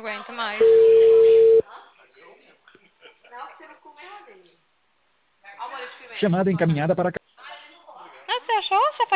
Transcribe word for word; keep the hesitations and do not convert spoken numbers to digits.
aguento mais. Chamada encaminhada para Ah, você achou? Você